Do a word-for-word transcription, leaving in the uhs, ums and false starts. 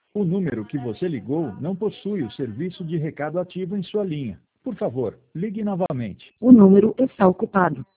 O número que você ligou não possui o serviço de recado ativo em sua linha. Por favor, ligue novamente. O número está ocupado.